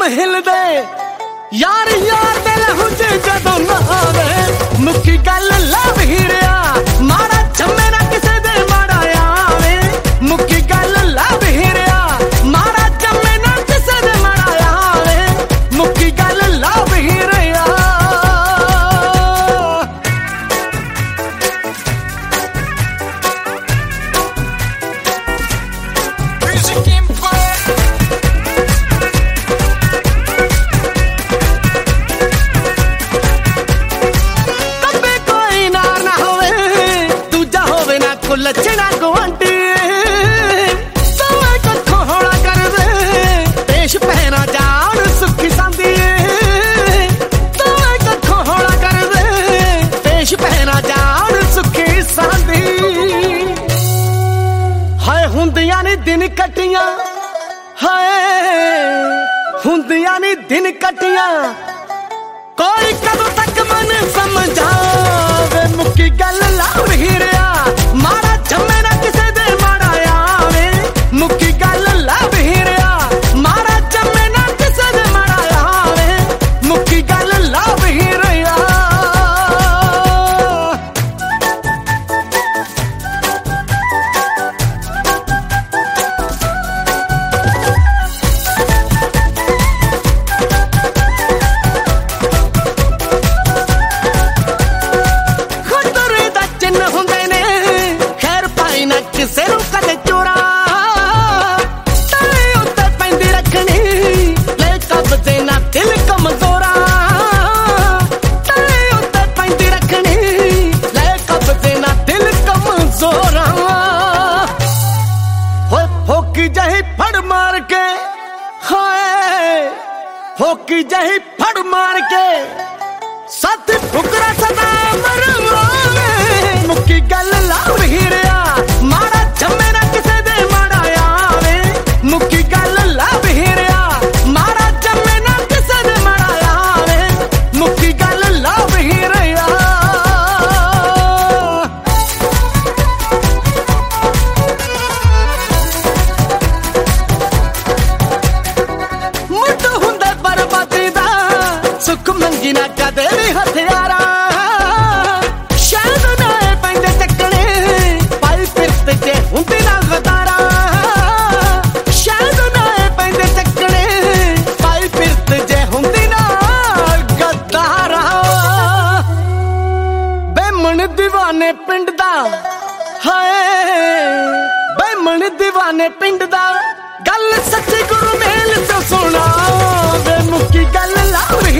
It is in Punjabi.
हिलदे यार यार दे लहू च जदों ना आवे मुक्की गल लव हीरिया माड़ा जम्मे ना किसे दे माड़ा आवे मुक्की गल लव हीरिया माड़ा जम्मे ना किसे दे माड़ा आवे मुक्की गल लव हीरिया लचना गुआंटी तुम्हें कखों होड़ा कर दे पेश पहना जान सुखी सांदी तुम्हें कखों होड़ा कर दे पेश पहना जान सुखी सांदी हाय हुंदियां नी दिन कटियां हाय हुंदियां नी दिन कटियां कोई कदों तक मन समझावे मुक्की गल लव हीरिया माड़ा जम्मे ना किसे दे माड़ा आवे मुक्की गल लव हीरिया माड़ा जम्मे ना किसे दे माड़ा आवे मुक्की गल लव हीरिया ਕਿਸੇ ਨੂੰ ਕਦੇ ਚੋਰਾ ਤੇਰੇ ਉੱਤੇ ਪੈਂਦੀ ਰੱਖਣੀ ਲੈ ਕਬਜ਼ੇ ਨਾ ਦਿਲ ਕਮਜ਼ੋਰਾ ਤੇਰੇ ਉੱਤੇ ਪੈਂਦੀ ਰੱਖਣੀ ਲੈ ਕਬਜ਼ੇ ਨਾ ਦਿਲ ਕਮਜ਼ੋਰਾ ਹੋਏ ਫੋਕੀ ਜਹੀ ਫੜ ਮਾਰ ਕੇ ਹਾਏ ਫੋਕੀ ਜਹੀ ਫੜ ਮਾਰ ਕੇ ਸੱਤ ਫੁਕਰਾ ਸਦਾ ਮਰਵਾਵੇ ਮੁੱਕੀ ਗੱਲ ਲਵ ਹੀਰਿਆ ਮਾੜਾ ਜੰਮੇ ਨਾ ਕਿਸੇ ਦੇ ਮਾੜਾ ਆਵੇ ਮੁੱਕੀ ਗੱਲ ਲਵ ਹੀਰਿਆ ਮਾੜਾ ਜੰਮੇ ਨਾ ਕਿਸੇ ਦੇ ਮਾੜਾ ਆਵੇ ਮੁੱਕੀ ਗੱਲ ਲਵ ਹੀਰਿਆ ਮੁੱਢ ਹੁੰਦਾ ਬਰਬਾਦੀ ਦਾ ਸੁੱਖ ਮੰਗੀ ਨਾ ਕਦੇ ਵੀ ਹਥਿਆਰਾ ਹੁੰਦੀ ਨਾ ਗਦਾਰਾ ਸ਼ਾਇਦ ਨਾ ਪੈਂਦੇ ਚੱਕਣੇ ਪਾਈ ਫਿਰਤ ਜੇ ਹੁੰਦੀ ਨਾ ਗਦਾਰਾ ਬੇਮਣ دیਵਾਨੇ ਪਿੰਡ ਦਾ ਹਾਏ ਬੇਮਣ دیਵਾਨੇ ਪਿੰਡ ਦਾ ਗੱਲ ਸੱਚੀ ਗੁਰੂ ਮੇਲ ਤੋਂ ਸੁਣਾ ਵੇ ਮੁੱਕੀ ਗੱਲ ਲਵ